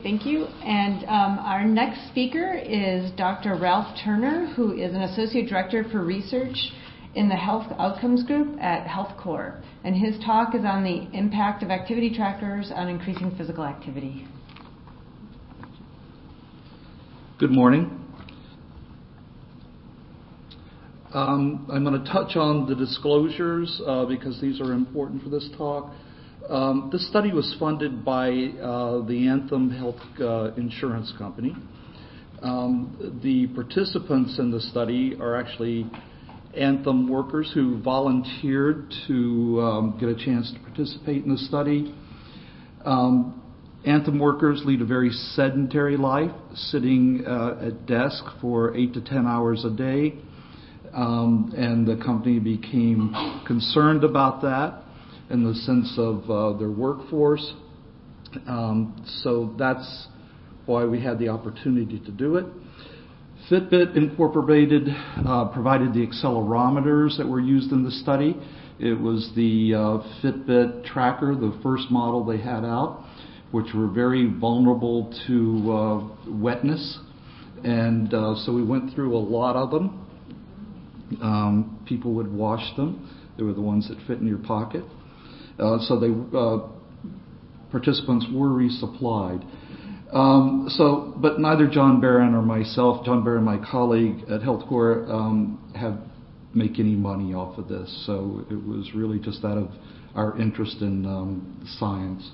Thank you. And our next speaker is Dr. Ralph Turner, who is an Associate Director for Research in the Health Outcomes Group at HealthCore. And his talk is on the impact of activity trackers on increasing physical activity. Good morning. I'm going to touch on the disclosures because these are important for this talk. This study was funded by the Anthem Health Insurance Company. The participants in the study are actually Anthem workers who volunteered to get a chance to participate in the study. Anthem workers lead a very sedentary life, sitting at desk for 8 to 10 hours a day. And the company became concerned about that in the sense of their workforce. So that's why we had the opportunity to do it. Fitbit Incorporated provided the accelerometers that were used in the study. It was the Fitbit tracker, the first model they had out, which were very vulnerable to wetness. And so we went through a lot of them. People would wash them. They were the ones that fit in your pocket. So participants were resupplied. But neither John Barron or myself, John Barron, my colleague at HealthCore, make any money off of this. So it was really just out of our interest in science.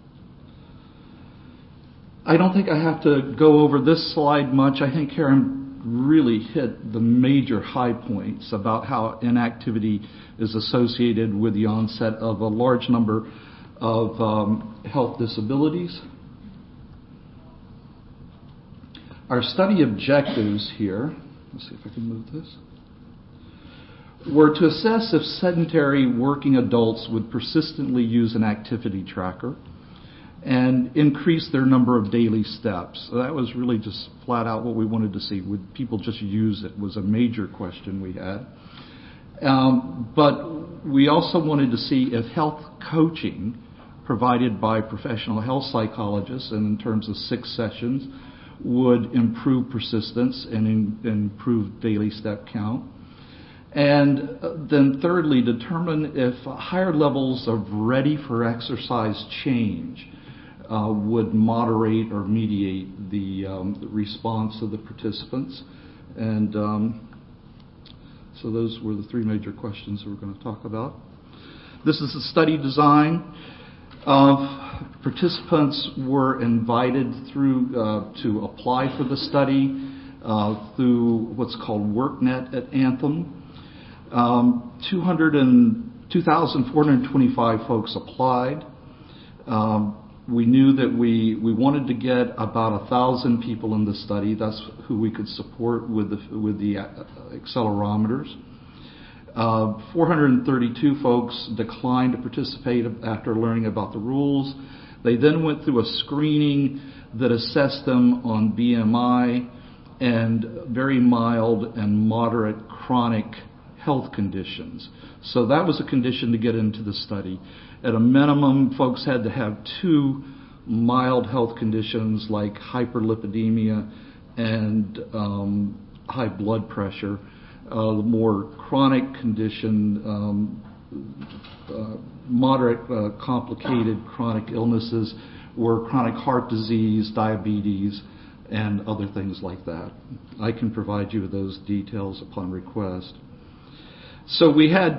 I don't think I have to go over this slide much. I think Karen really hit the major high points about how inactivity is associated with the onset of a large number of health disabilities. Our study objectives here, let's see if I can move this, were to assess if sedentary working adults would persistently use an activity tracker and increase their number of daily steps. So that was really just flat out what we wanted to see. Would people just use it was a major question we had. But we also wanted to see if health coaching provided by professional health psychologists, and in terms of 6 sessions, would improve persistence and improve daily step count. And then thirdly, determine if higher levels of ready for exercise change would moderate or mediate the response of the participants. And so those were the 3 major questions we're going to talk about. This is the study design. Participants were invited through to apply for the study through what's called WorkNet at Anthem. 2,425 folks applied. We knew that we wanted to get about 1,000 people in the study. That's who we could support with the accelerometers. 432 folks declined to participate after learning about the rules. They then went through a screening that assessed them on BMI and very mild and moderate chronic health conditions. So that was a condition to get into the study. At a minimum, folks had to have 2 mild health conditions like hyperlipidemia and high blood pressure. The more chronic condition, moderate complicated chronic illnesses were chronic heart disease, diabetes, and other things like that. I can provide you with those details upon request. So we had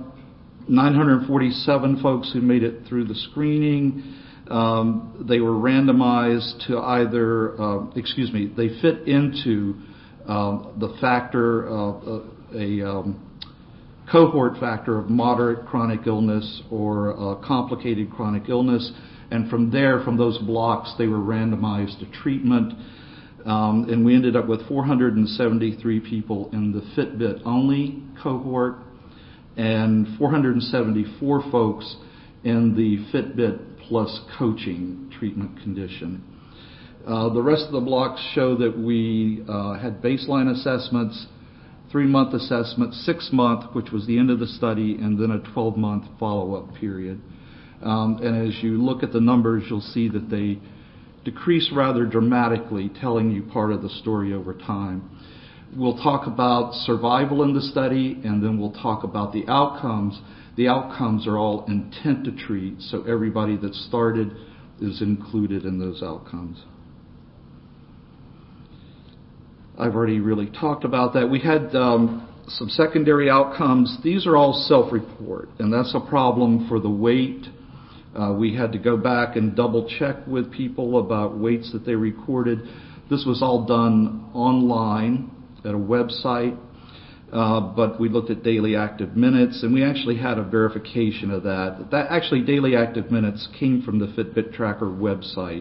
947 folks who made it through the screening. They were randomized to they fit into the factor of a cohort factor of moderate chronic illness or complicated chronic illness. And from there, from those blocks, they were randomized to treatment. And we ended up with 473 people in the Fitbit only cohort and 474 folks in the Fitbit plus coaching treatment condition. The rest of the blocks show that we had baseline assessments, 3-month assessment, 6-month, which was the end of the study, and then a 12-month follow-up period. And as you look at the numbers, you'll see that they decrease rather dramatically, telling you part of the story over time. We'll talk about survival in the study, and then we'll talk about the outcomes. The outcomes are all intent to treat, so everybody that started is included in those outcomes. I've already really talked about that. We had some secondary outcomes. These are all self-report, and that's a problem for the weight. We had to go back and double check with people about weights that they recorded. This was all done online at a website, but we looked at daily active minutes, and we actually had a verification of that. That actually, daily active minutes came from the Fitbit Tracker website.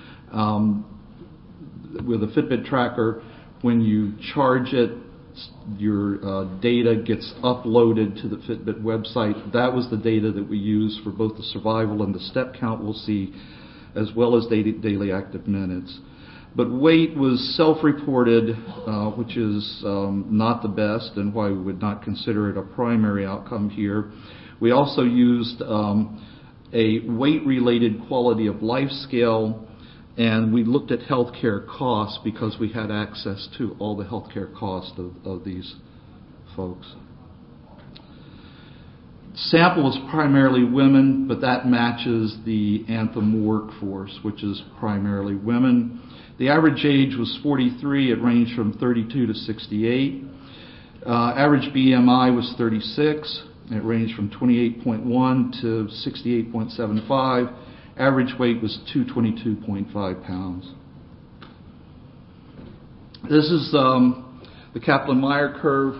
With a Fitbit Tracker, when you charge it, your data gets uploaded to the Fitbit website. That was the data that we used for both the survival and the step count we'll see, as well as daily active minutes. But weight was self-reported, which is not the best, and why we would not consider it a primary outcome here. We also used a weight-related quality of life scale, and we looked at healthcare costs because we had access to all the healthcare costs of these folks. Sample was primarily women, but that matches the Anthem workforce, which is primarily women. The average age was 43. It ranged from 32 to 68. Average BMI was 36. It ranged from 28.1 to 68.75. Average weight was 222.5 pounds. This is the Kaplan-Meier curve.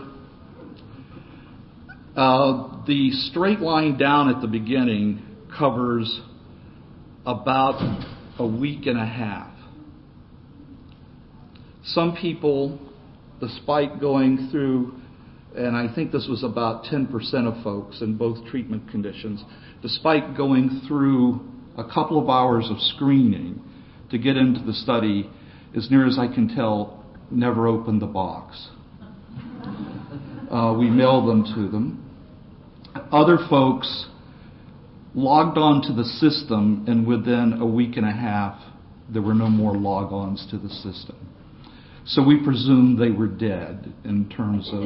The straight line down at the beginning covers about a week and a half. Some people, despite going through, and I think this was about 10% of folks in both treatment conditions, despite going through a couple of hours of screening to get into the study, as near as I can tell, never opened the box. We mailed them to them. Other folks logged on to the system, and within a week and a half, there were no more log-ons to the system. So we presumed they were dead in terms of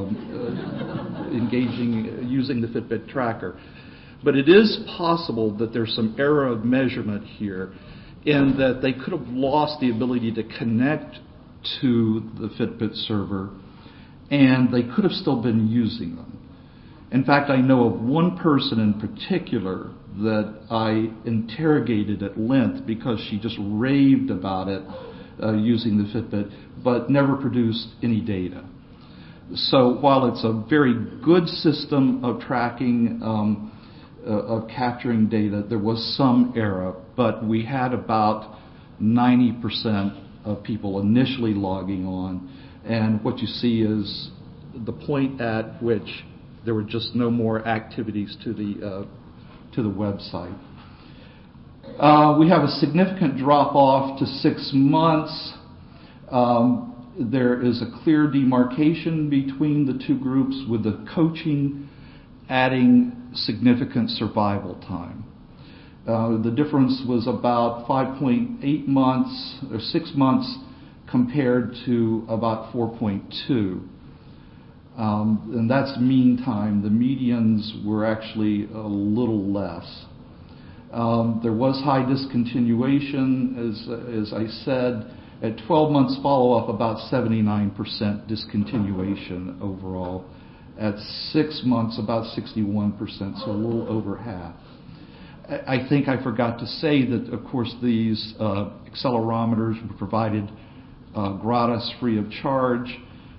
using the Fitbit tracker. But it is possible that there's some error of measurement here, in that they could have lost the ability to connect to the Fitbit server, and they could have still been using them. In fact, I know of one person in particular that I interrogated at length because she just raved about it using the Fitbit, but never produced any data. So while it's a very good system of tracking, of capturing data, there was some error, but we had about 90% of people initially logging on, and what you see is the point at which there were just no more activities to the website. We have a significant drop-off to 6 months. There is a clear demarcation between the two groups, with the coaching adding significant survival time. The difference was about 5.8 months or 6 months compared to about 4.2. And that's mean time. The medians were actually a little less. There was high discontinuation, as I said. At 12 months follow-up, about 79% discontinuation overall. At 6 months, about 61%, so a little over half. I think I forgot to say that, of course, these accelerometers were provided gratis, free of charge,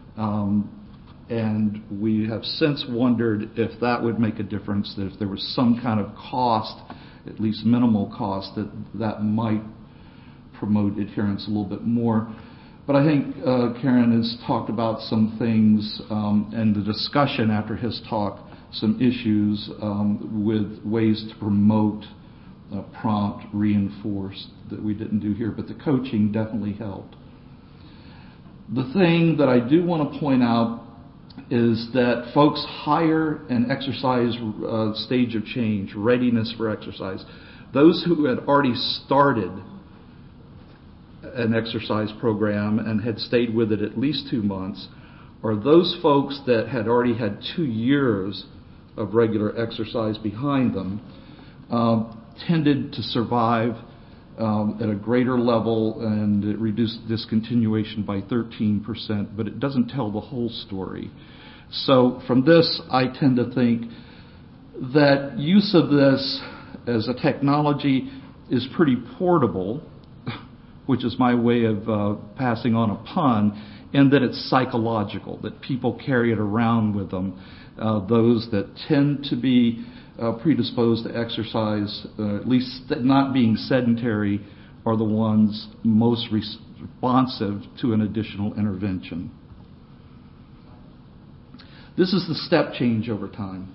and we have since wondered if that would make a difference, that if there was some kind of cost, at least minimal cost, that might promote adherence a little bit more. But I think Karen has talked about some things, and the discussion after his talk, some issues with ways to promote prompt, reinforced, that we didn't do here, but the coaching definitely helped. The thing that I do want to point out is that folks higher an exercise stage of change, readiness for exercise, those who had already started an exercise program and had stayed with it at least 2 months, or those folks that had already had 2 years of regular exercise behind them, tended to survive at a greater level, and it reduced discontinuation by 13%, but it doesn't tell the whole story. So from this, I tend to think that use of this as a technology is pretty portable, which is my way of passing on a pun, and that it's psychological, that people carry it around with them. Those that tend to be predisposed to exercise, at least not being sedentary, are the ones most responsive to an additional intervention. This is the step change over time.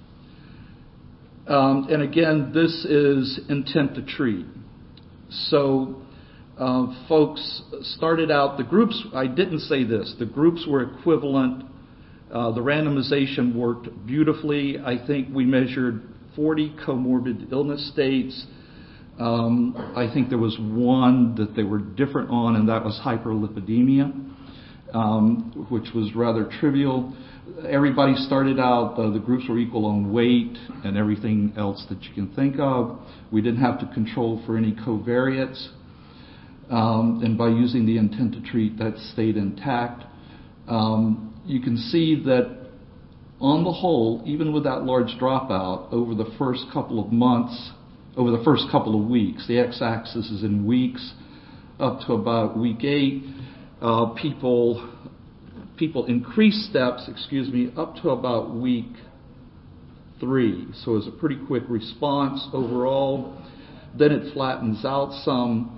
And again, this is intent to treat. So folks started out, the groups, I didn't say this, the groups were equivalent. The randomization worked beautifully. I think we measured 40 comorbid illness states. I think there was one that they were different on, and that was hyperlipidemia, which was rather trivial. Everybody started out, the groups were equal on weight and everything else that you can think of. We didn't have to control for any covariates. And by using the intent to treat, that stayed intact. You can see that on the whole, even with that large dropout, over the first couple of months, over the first couple of weeks, the x-axis is in weeks, up to about week 8, people increased steps, up to about week 3. So it was a pretty quick response overall. Then it flattens out some.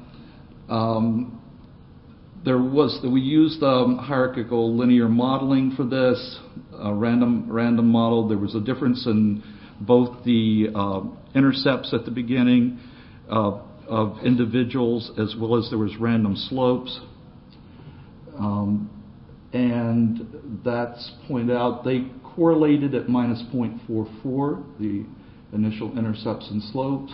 We used hierarchical linear modeling for this, random model. There was a difference in both the intercepts at the beginning of individuals, as well as there was random slopes. And that's pointed out. They correlated at minus 0.44, the initial intercepts and slopes.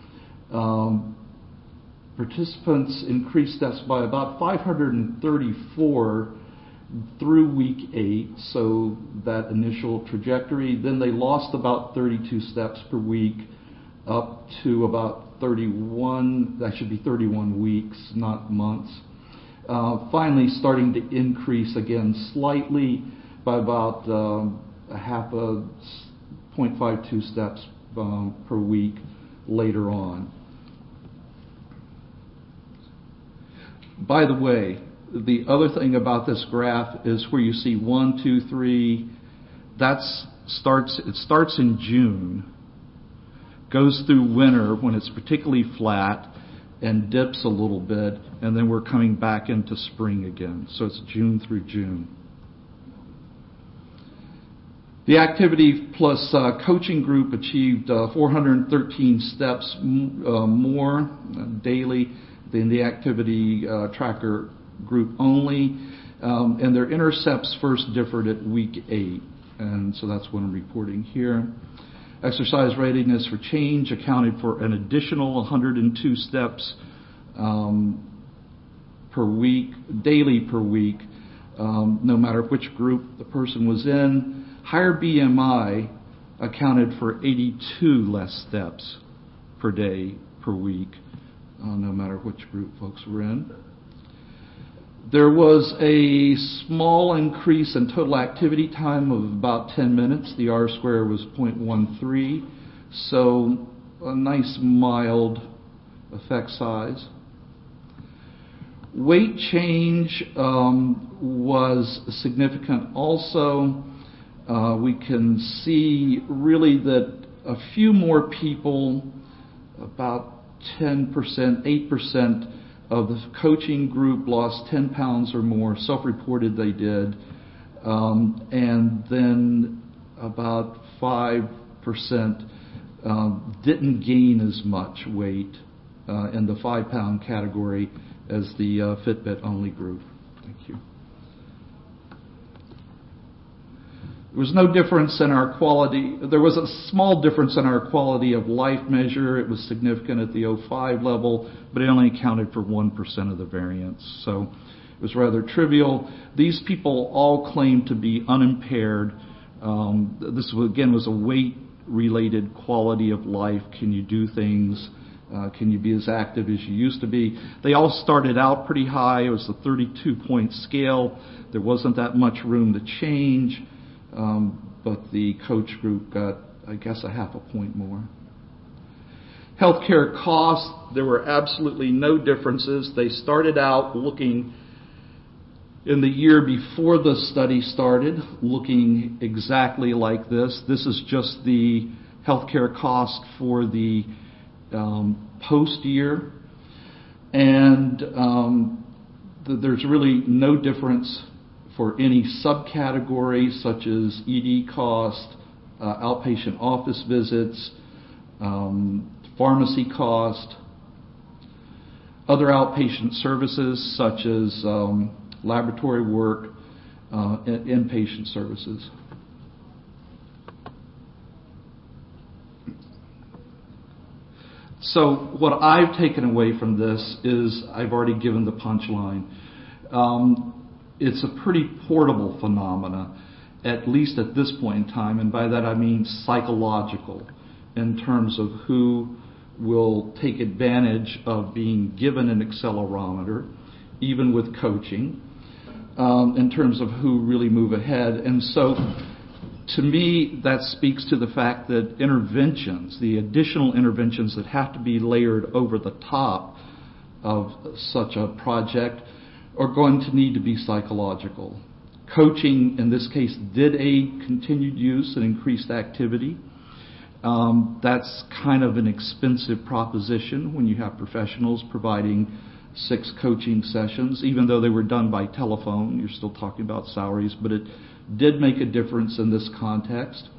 Participants increased steps by about 534 through week 8, so that initial trajectory. Then they lost about 32 steps per week up to about 31, that should be 31 weeks, not months. Finally starting to increase again slightly by about 0.52 steps per week later on. By the way, the other thing about this graph is where you see 1, 2, 3. It starts in June, goes through winter when it's particularly flat, and dips a little bit, and then we're coming back into spring again. So it's June through June. The Activity Plus coaching group achieved 413 steps more daily than the Activity Tracker group only, and their intercepts first differed at week 8, and so that's what I'm reporting here. Exercise readiness for change accounted for an additional 102 steps per week, daily per week, no matter which group the person was in. Higher BMI accounted for 82 less steps per day per week, no matter which group folks were in. There was a small increase in total activity time of about 10 minutes. The R-square was 0.13, so a nice mild effect size. Weight change was significant also. We can see really that a few more people, about 10%, 8%, of the coaching group lost 10 pounds or more, self-reported they did, and then about 5% didn't gain as much weight in the 5-pound category as the Fitbit only group. Thank you. There was no difference in our quality. There was a small difference in our quality of life measure. It was significant at the 0.5 level, but it only accounted for 1% of the variance. So it was rather trivial. These people all claimed to be unimpaired. This, again, was a weight-related quality of life. Can you do things? Can you be as active as you used to be? They all started out pretty high. It was a 32-point scale. There wasn't that much room to change. But the coach group got, I guess, a half a point more. Healthcare costs, there were absolutely no differences. They started out looking, in the year before the study started, looking exactly like this. This is just the healthcare cost for the post-year. And there's really no difference for any subcategories such as ED cost, outpatient office visits, pharmacy cost, other outpatient services such as laboratory work, and inpatient services. So what I've taken away from this is I've already given the punchline. It's a pretty portable phenomena, at least at this point in time, and by that I mean psychological, in terms of who will take advantage of being given an accelerometer, even with coaching, in terms of who really move ahead. And so, to me, that speaks to the fact that interventions, the additional interventions that have to be layered over the top of such a project, are going to need to be psychological. Coaching, in this case, did aid continued use and increased activity. That's kind of an expensive proposition when you have professionals providing 6 coaching sessions. Even though they were done by telephone, you're still talking about salaries, but it did make a difference in this context.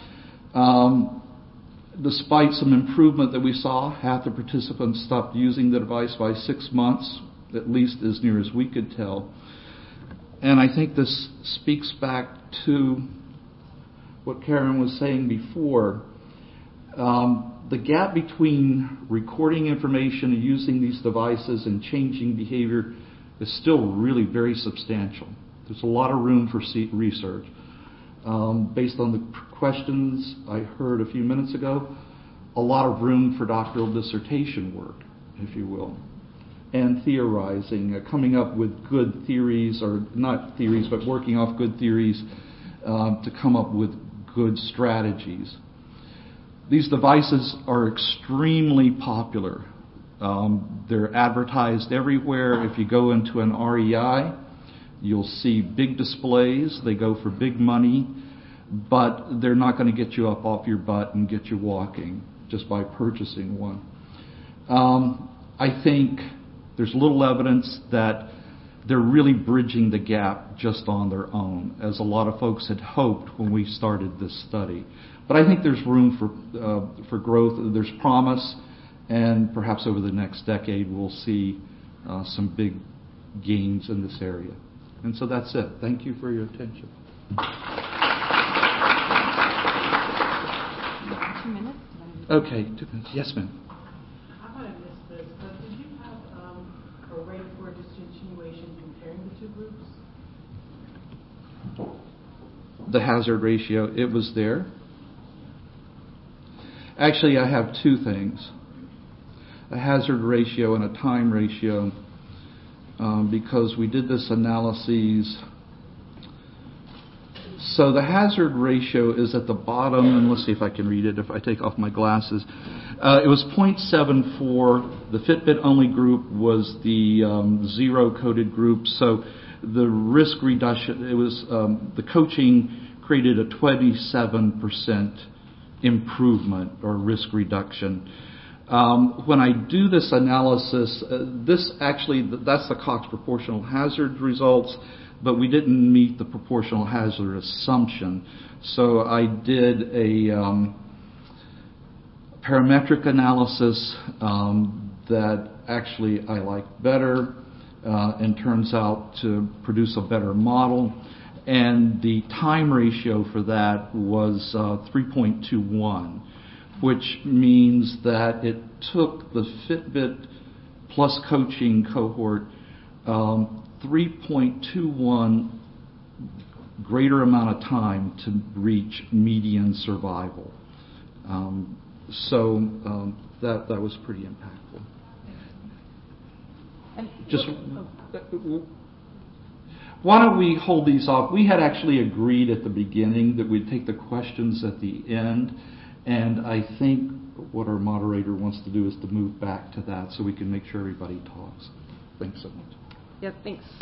Despite some improvement that we saw, half the participants stopped using the device by 6 months, at least as near as we could tell. And I think this speaks back to what Karen was saying before. The gap between recording information and using these devices and changing behavior is still really very substantial. There's a lot of room for research. Based on the questions I heard a few minutes ago, a lot of room for doctoral dissertation work, if you will, and theorizing, coming up with good theories, or not theories, but working off good theories to come up with good strategies. These devices are extremely popular. They're advertised everywhere. If you go into an REI, you'll see big displays. They go for big money, but they're not going to get you up off your butt and get you walking just by purchasing one. I think there's little evidence that they're really bridging the gap just on their own, as a lot of folks had hoped when we started this study. But I think there's room for growth. There's promise, and perhaps over the next decade we'll see some big gains in this area. And so that's it. Thank you for your attention. 2 minutes? Okay, 2 minutes. Yes, ma'am. I might have missed this, but did you have a rate for discontinuation comparing the 2 groups? The hazard ratio, it was there. Actually, I have 2 things. A hazard ratio and a time ratio, because we did this analysis. So the hazard ratio is at the bottom, and let's see if I can read it if I take off my glasses. It was 0.74. The Fitbit-only group was the zero-coded group. So the risk reduction, it was the coaching created a 27% improvement or risk reduction. When I do this analysis, that's the Cox proportional hazard results, but we didn't meet the proportional hazard assumption. So I did a parametric analysis that actually I like better and turns out to produce a better model. and the time ratio for that was 3.21, which means that it took the Fitbit plus coaching cohort 3.21 greater amount of time to reach median survival. That was pretty impactful. Why don't we hold these off? We had actually agreed at the beginning that we'd take the questions at the end, and I think what our moderator wants to do is to move back to that so we can make sure everybody talks. Thanks so much. Yeah, thanks.